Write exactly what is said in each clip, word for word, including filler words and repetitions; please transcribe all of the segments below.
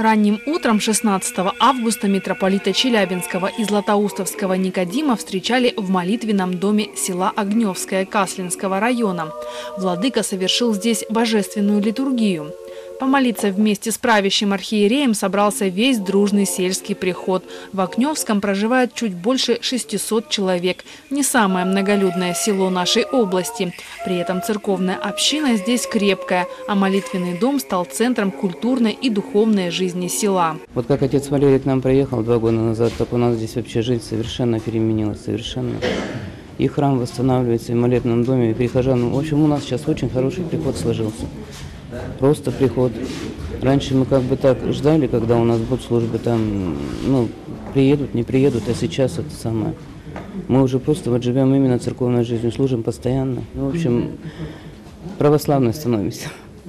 Ранним утром шестнадцатого августа митрополита Челябинского и Златоустовского Никодима встречали в молитвенном доме села Огневское Каслинского района. Владыка совершил здесь божественную литургию. Помолиться вместе с правящим архиереем собрался весь дружный сельский приход. В Огневском проживает чуть больше шестисот человек. Не самое многолюдное село нашей области. При этом церковная община здесь крепкая, а молитвенный дом стал центром культурной и духовной жизни села. Вот как отец Валерий к нам приехал два года назад, так у нас здесь вообще жизнь совершенно переменилась, совершенно. И храм восстанавливается, и в молитвенном доме, и прихожан. В общем, у нас сейчас очень хороший приход сложился. Просто приход. Раньше мы как бы так ждали, когда у нас будут службы, там, ну, приедут, не приедут, а сейчас это самое. Мы уже просто вот живем именно церковной жизнью, служим постоянно. Ну, в общем, православной становимся.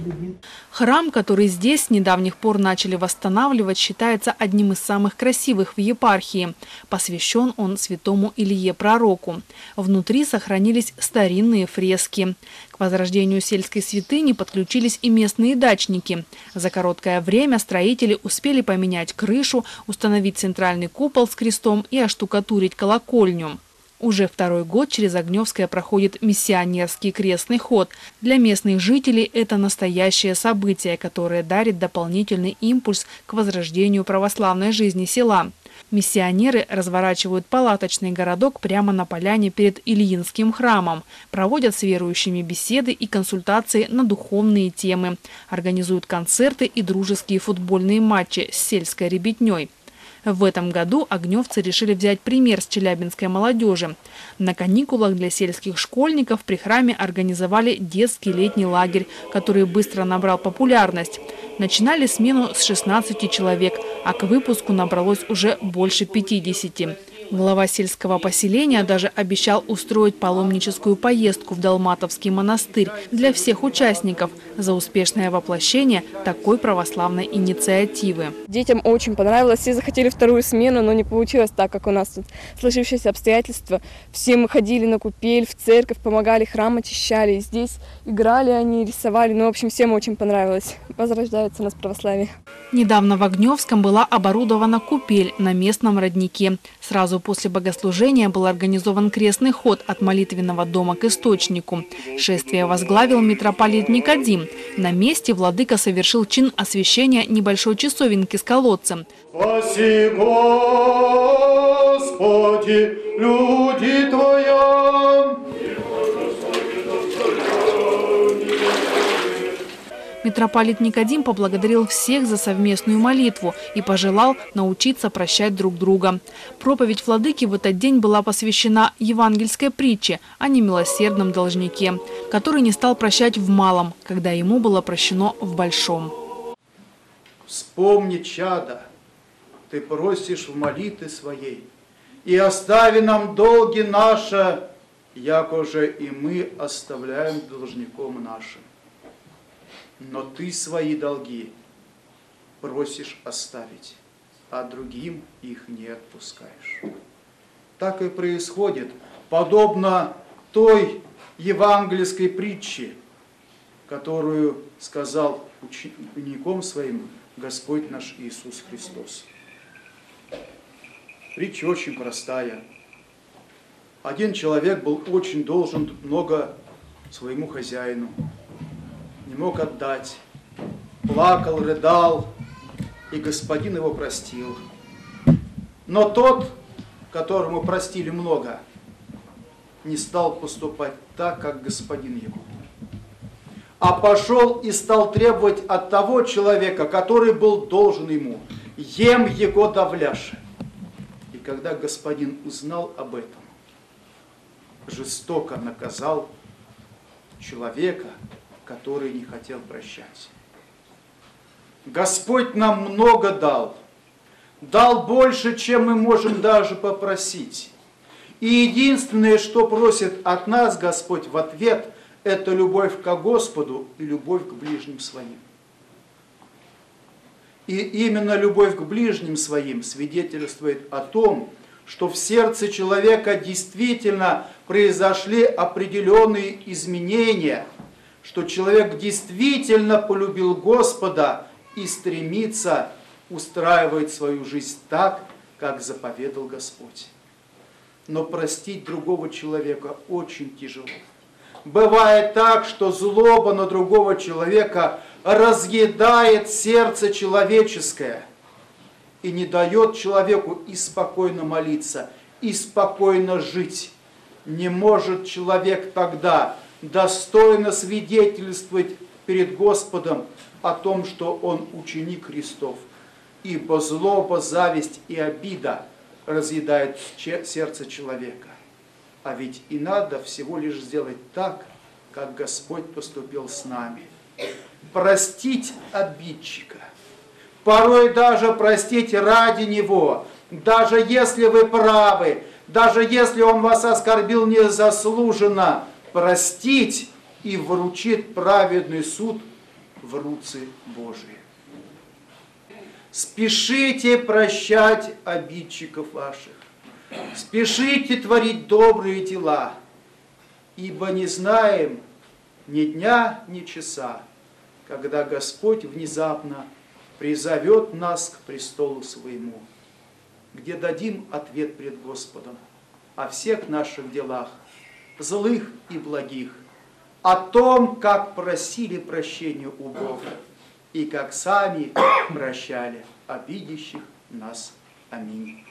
Храм, который здесь с недавних пор начали восстанавливать, считается одним из самых красивых в епархии. Посвящен он святому Илье Пророку. Внутри сохранились старинные фрески. К возрождению сельской святыни подключились и местные дачники. За короткое время строители успели поменять крышу, установить центральный купол с крестом и оштукатурить колокольню. Уже второй год через Огневское проходит миссионерский крестный ход. Для местных жителей это настоящее событие, которое дарит дополнительный импульс к возрождению православной жизни села. Миссионеры разворачивают палаточный городок прямо на поляне перед Ильинским храмом, проводят с верующими беседы и консультации на духовные темы, организуют концерты и дружеские футбольные матчи с сельской ребятней. В этом году огневцы решили взять пример с челябинской молодежи. На каникулах для сельских школьников при храме организовали детский летний лагерь, который быстро набрал популярность. Начинали смену с шестнадцати человек, а к выпуску набралось уже больше пятидесяти. Глава сельского поселения даже обещал устроить паломническую поездку в Далматовский монастырь для всех участников за успешное воплощение такой православной инициативы. Детям очень понравилось, все захотели вторую смену, но не получилось так, как у нас тут сложившиеся обстоятельства. Все мы ходили на купель, в церковь, помогали, храм очищали, и здесь играли они, рисовали. Ну, в общем, всем очень понравилось. Возрождается у нас православие. Недавно в Огневском была оборудована купель на местном роднике. Сразу после богослужения был организован крестный ход от молитвенного дома к источнику. Шествие возглавил митрополит Никодим. На месте владыка совершил чин освящения небольшой часовенки с колодцем. Спаси, Господи, люди Твоя! Митрополит Никодим поблагодарил всех за совместную молитву и пожелал научиться прощать друг друга. Проповедь владыки в этот день была посвящена евангельской притче о немилосердном должнике, который не стал прощать в малом, когда ему было прощено в большом. Вспомни, чадо, ты просишь в молитве своей, и остави нам долги наши, яко же и мы оставляем должником нашим. Но ты свои долги просишь оставить, а другим их не отпускаешь. Так и происходит, подобно той евангельской притче, которую сказал ученикам своим Господь наш Иисус Христос. Притча очень простая. Один человек был очень должен много своему хозяину. Не мог отдать, плакал, рыдал, и господин его простил. Но тот, которому простили много, не стал поступать так, как господин его, а пошел и стал требовать от того человека, который был должен ему, ем его давляше. И когда господин узнал об этом, жестоко наказал человека, который не хотел прощать. Господь нам много дал, дал больше, чем мы можем даже попросить. И единственное, что просит от нас Господь в ответ, это любовь к Господу и любовь к ближним своим. И именно любовь к ближним своим свидетельствует о том, что в сердце человека действительно произошли определенные изменения, что человек действительно полюбил Господа и стремится устраивает свою жизнь так, как заповедал Господь. Но простить другого человека очень тяжело. Бывает так, что злоба на другого человека разъедает сердце человеческое и не дает человеку и спокойно молиться, и спокойно жить. Не может человек тогда достойно свидетельствовать перед Господом о том, что он ученик Христов. Ибо злоба, зависть и обида разъедает сердце человека. А ведь и надо всего лишь сделать так, как Господь поступил с нами. Простить обидчика. Порой даже простить ради него. Даже если вы правы, даже если он вас оскорбил незаслуженно, простить и вручить праведный суд в руцы Божии. Спешите прощать обидчиков ваших. Спешите творить добрые дела, ибо не знаем ни дня, ни часа, когда Господь внезапно призовет нас к престолу своему, где дадим ответ пред Господом о всех наших делах, злых и благих, о том, как просили прощения у Бога и как сами прощали обидящих нас. Аминь.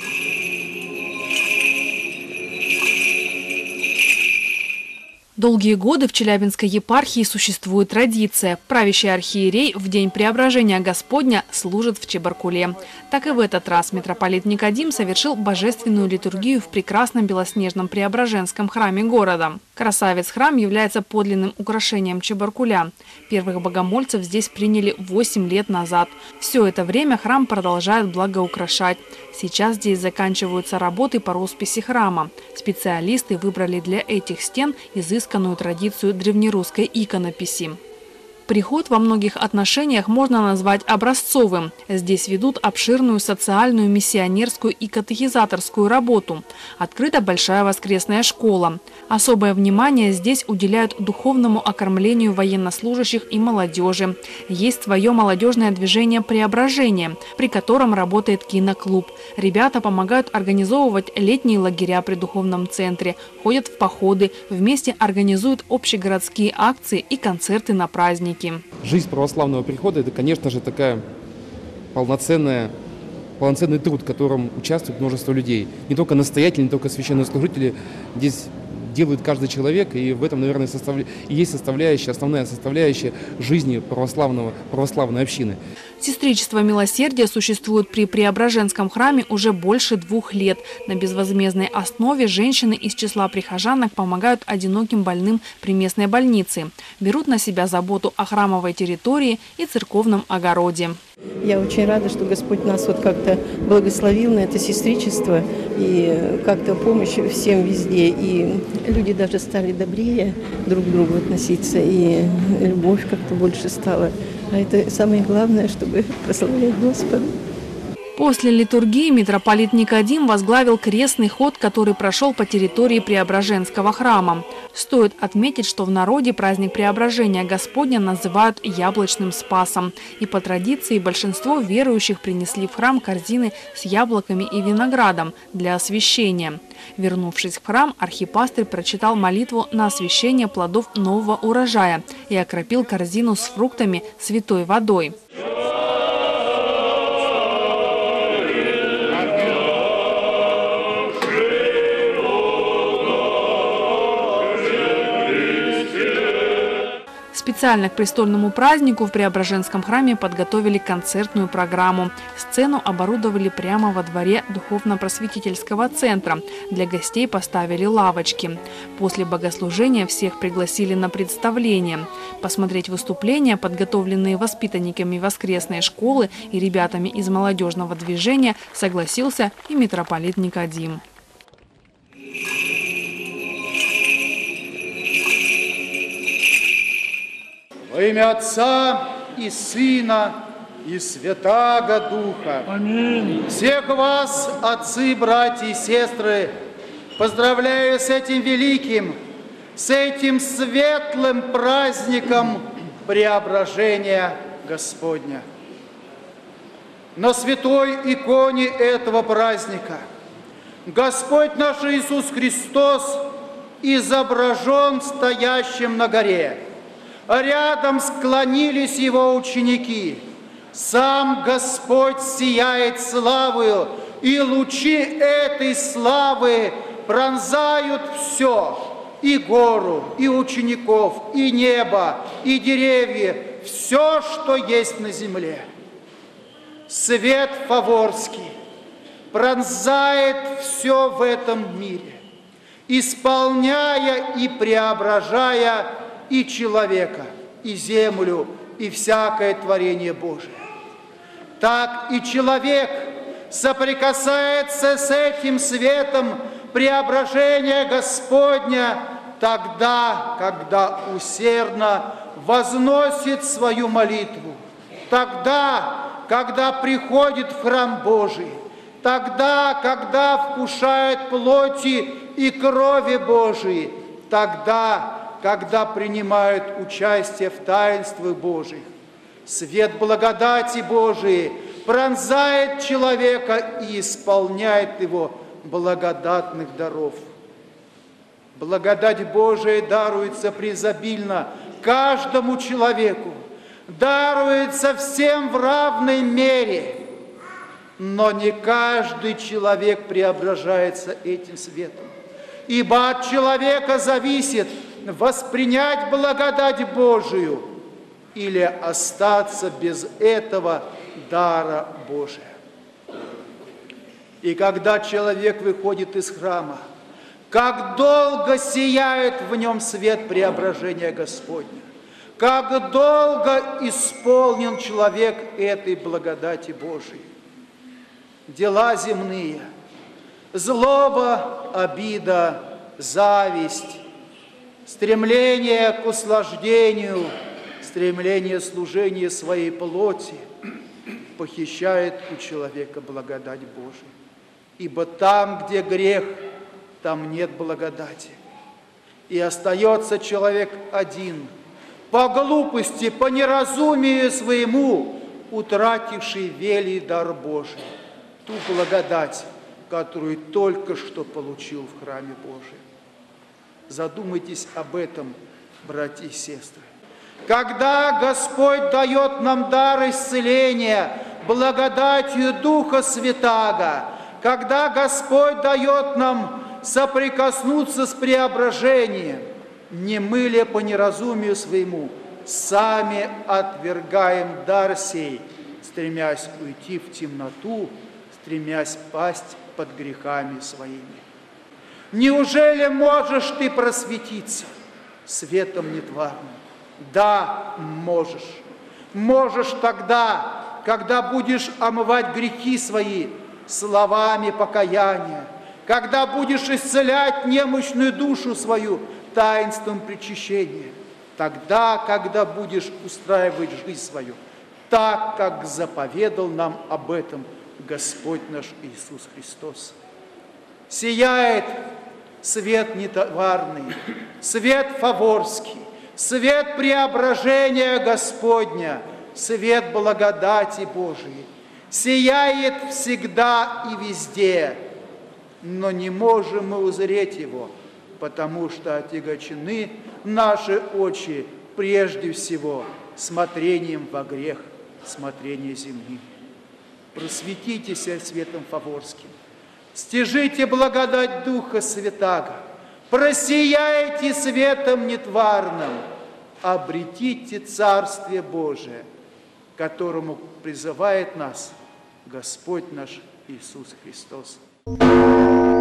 Долгие годы в Челябинской епархии существует традиция. Правящий архиерей в день Преображения Господня служит в Чебаркуле. Так и в этот раз митрополит Никодим совершил божественную литургию в прекрасном белоснежном Преображенском храме города. Красавец-храм является подлинным украшением Чебаркуля. Первых богомольцев здесь приняли восемь лет назад. Все это время храм продолжает благоукрашать. Сейчас здесь заканчиваются работы по росписи храма. Специалисты выбрали для этих стен изысканную традицию древнерусской иконописи. Приход во многих отношениях можно назвать образцовым. Здесь ведут обширную социальную, миссионерскую и катехизаторскую работу. Открыта большая воскресная школа. Особое внимание здесь уделяют духовному окормлению военнослужащих и молодежи. Есть свое молодежное движение «Преображение», при котором работает киноклуб. Ребята помогают организовывать летние лагеря при духовном центре, ходят в походы, вместе организуют общегородские акции и концерты на праздники. Жизнь православного прихода – это, конечно же, такая полноценная, полноценный труд, в котором участвует множество людей. Не только настоятели, не только священнослужители. Здесь делает каждый человек, и в этом, наверное, составля... и есть составляющая, основная составляющая жизни православного, православной общины. Сестричество милосердия существует при Преображенском храме уже больше двух лет. На безвозмездной основе женщины из числа прихожанок помогают одиноким больным при местной больнице. Берут на себя заботу о храмовой территории и церковном огороде. Я очень рада, что Господь нас вот как-то благословил на это сестричество и как-то помощь всем везде. И люди даже стали добрее друг к другу относиться, и любовь как-то больше стала. А это самое главное, чтобы прославлять Господа. После литургии митрополит Никодим возглавил крестный ход, который прошел по территории Преображенского храма. Стоит отметить, что в народе праздник Преображения Господня называют яблочным спасом. И по традиции большинство верующих принесли в храм корзины с яблоками и виноградом для освящения. Вернувшись в храм, архипастырь прочитал молитву на освящение плодов нового урожая и окропил корзину с фруктами святой водой. Специально к престольному празднику в Преображенском храме подготовили концертную программу. Сцену оборудовали прямо во дворе духовно-просветительского центра. Для гостей поставили лавочки. После богослужения всех пригласили на представление. Посмотреть выступления, подготовленные воспитанниками воскресной школы и ребятами из молодежного движения, согласился и митрополит Никодим. Во имя Отца и Сына и Святаго Духа. Аминь. Всех вас, отцы, братья и сестры, поздравляю с этим великим, с этим светлым праздником Преображения Господня. на святой иконе этого праздника Господь наш Иисус Христос изображен стоящим на горе. Рядом склонились Его ученики. Сам Господь сияет славою, и лучи этой славы пронзают все, и гору, и учеников, и небо, и деревья, все, что есть на земле. Свет Фаворский пронзает все в этом мире, исполняя и преображая и человека, и землю, и всякое творение Божие. Так и человек соприкасается с этим светом преображения Господня тогда, когда усердно возносит свою молитву, тогда, когда приходит в храм Божий, тогда, когда вкушает плоти и крови Божией, тогда, когда принимает участие в таинствах Божьих. Свет благодати Божией пронзает человека и исполняет его благодатных даров. Благодать Божия даруется преизобильно каждому человеку, даруется всем в равной мере, но не каждый человек преображается этим светом, ибо от человека зависит воспринять благодать Божию или остаться без этого дара Божия. И когда человек выходит из храма, как долго сияет в нем свет преображения Господня, как долго исполнен человек этой благодати Божией. Дела земные, злоба, обида, зависть, стремление к услаждению, стремление служения своей плоти похищает у человека благодать Божию. Ибо там, где грех, там нет благодати. И остается человек один, по глупости, по неразумию своему, утративший велий дар Божий, ту благодать, которую только что получил в храме Божьем. Задумайтесь об этом, братья и сестры. Когда Господь дает нам дар исцеления благодатью Духа Святаго, когда Господь дает нам соприкоснуться с преображением, не мы ли по неразумию своему сами отвергаем дар сей, стремясь уйти в темноту, стремясь пасть под грехами своими? Неужели можешь ты просветиться светом нетварным? Да, можешь. Можешь тогда, когда будешь омывать грехи свои словами покаяния, когда будешь исцелять немощную душу свою таинством причащения, тогда, когда будешь устраивать жизнь свою, так, как заповедал нам об этом Господь наш Иисус Христос. Сияет свет нетварный, свет фаворский, свет преображения Господня, свет благодати Божией. Сияет всегда и везде, но не можем мы узреть его, потому что отягочены наши очи прежде всего смотрением во грех, смотрением земным. Просветитесь светом фаворским, стяжите благодать Духа Святаго, просияйте светом нетварным, обретите Царствие Божие, к которому призывает нас Господь наш Иисус Христос.